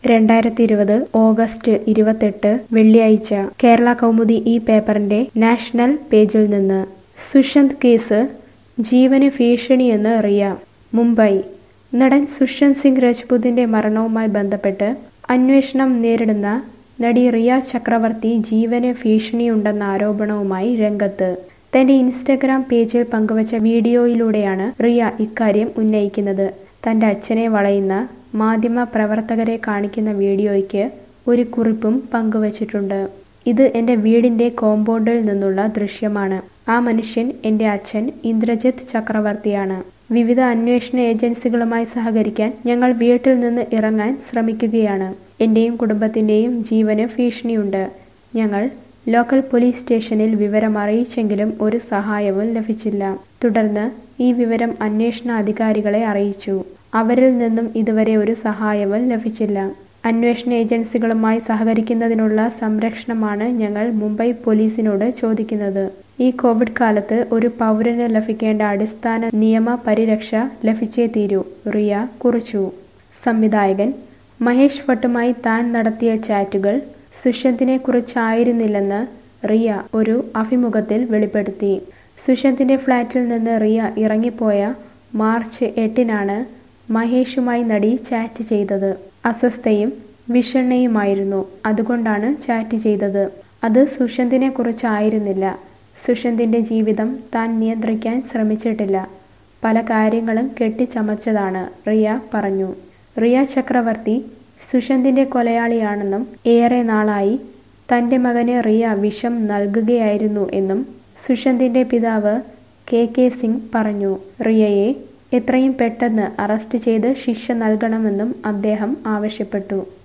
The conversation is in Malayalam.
2020 ഓഗസ്റ്റ് 28 വെള്ളിയാഴ്ച കേരള കൗമുദി ഈ പേപ്പറിന്റെ നാഷണൽ പേജിൽ നിന്ന് സുശാന്ത് കേസ് ജീവന് ഭീഷണിയെന്ന് റിയ. മുംബൈ. നടൻ സുശാന്ത് സിംഗ് രജ്പൂതിന്റെ മരണവുമായി ബന്ധപ്പെട്ട് അന്വേഷണം നേരിടുന്ന നടി റിയ ചക്രവർത്തി ജീവന് ഭീഷണിയുണ്ടെന്ന ആരോപണവുമായി രംഗത്ത്. തന്റെ ഇൻസ്റ്റഗ്രാം പേജിൽ പങ്കുവച്ച വീഡിയോയിലൂടെയാണ് റിയ ഇക്കാര്യം ഉന്നയിക്കുന്നത്. തന്റെ അച്ഛനെ വളയുന്ന മാധ്യമ പ്രവർത്തകരെ കാണിക്കുന്ന വീഡിയോയ്ക്ക് ഒരു കുറിപ്പും പങ്കുവച്ചിട്ടുണ്ട്. ഇത് എന്റെ വീടിന്റെ കോമ്പൗണ്ടിൽ നിന്നുള്ള ദൃശ്യമാണ്. ആ മനുഷ്യൻ എന്റെ അച്ഛൻ ഇന്ദ്രജിത്ത് ചക്രവർത്തിയാണ്. വിവിധ അന്വേഷണ ഏജൻസികളുമായി സഹകരിക്കാൻ ഞങ്ങൾ വീട്ടിൽ നിന്ന് ഇറങ്ങാൻ ശ്രമിക്കുകയാണ്. എന്റെയും കുടുംബത്തിന്റെയും ജീവന് ഭീഷണിയുണ്ട്. ഞങ്ങൾ ലോക്കൽ പോലീസ് സ്റ്റേഷനിൽ വിവരം അറിയിച്ചെങ്കിലും ഒരു സഹായവും ലഭിച്ചില്ല. തുടർന്ന് ഈ വിവരം അന്വേഷണ അധികാരികളെ അറിയിച്ചു. അവരിൽ നിന്നും ഇതുവരെ ഒരു സഹായവും ലഭിച്ചില്ല. അന്വേഷണ ഏജൻസികളുമായി സഹകരിക്കുന്നതിനുള്ള സംരക്ഷണമാണ് ഞങ്ങൾ മുംബൈ പോലീസിനോട് ചോദിക്കുന്നത്. ഈ കോവിഡ് കാലത്ത് ഒരു പൗരന് ലഭിക്കേണ്ട അടിസ്ഥാന നിയമ പരിരക്ഷ ലഭിച്ചേ തീരൂ, റിയ കുറിച്ചു. സംവിധായകൻ മഹേഷ് ഭട്ടുമായി താൻ നടത്തിയ ചാറ്റുകൾ സുശാന്തിനെ കുറിച്ചായിരുന്നില്ലെന്ന് റിയ ഒരു അഭിമുഖത്തിൽ വെളിപ്പെടുത്തി. സുശാന്തിന്റെ ഫ്ളാറ്റിൽ നിന്ന് റിയ ഇറങ്ങിപ്പോയ മാർച്ച് 8-നാണ് മഹേഷുമായി നടി ചാറ്റ് ചെയ്തത്. അസ്വസ്ഥയും വിഷണ്ണയുമായിരുന്നു. അതുകൊണ്ടാണ് ചാറ്റ് ചെയ്തത്. അത് സുശാന്തിനെ കുറിച്ചായിരുന്നില്ല. സുശാന്തിന്റെ ജീവിതം താൻ നിയന്ത്രിക്കാൻ ശ്രമിച്ചിട്ടില്ല. പല കാര്യങ്ങളും കെട്ടിച്ചമച്ചതാണ്, റിയ പറഞ്ഞു. റിയ ചക്രവർത്തി സുശാന്തിന്റെ കൊലയാളിയാണെന്നും ഏറെ നാളായി തന്റെ മകന് റിയ വിഷം നൽകുകയായിരുന്നു എന്നും സുശാന്തിന്റെ പിതാവ് കെ സിംഗ് പറഞ്ഞു. റിയയെ എത്രയും പെട്ടെന്ന് അറസ്റ്റ് ചെയ്ത് ശിക്ഷ നൽകണമെന്നും അദ്ദേഹം ആവശ്യപ്പെട്ടു.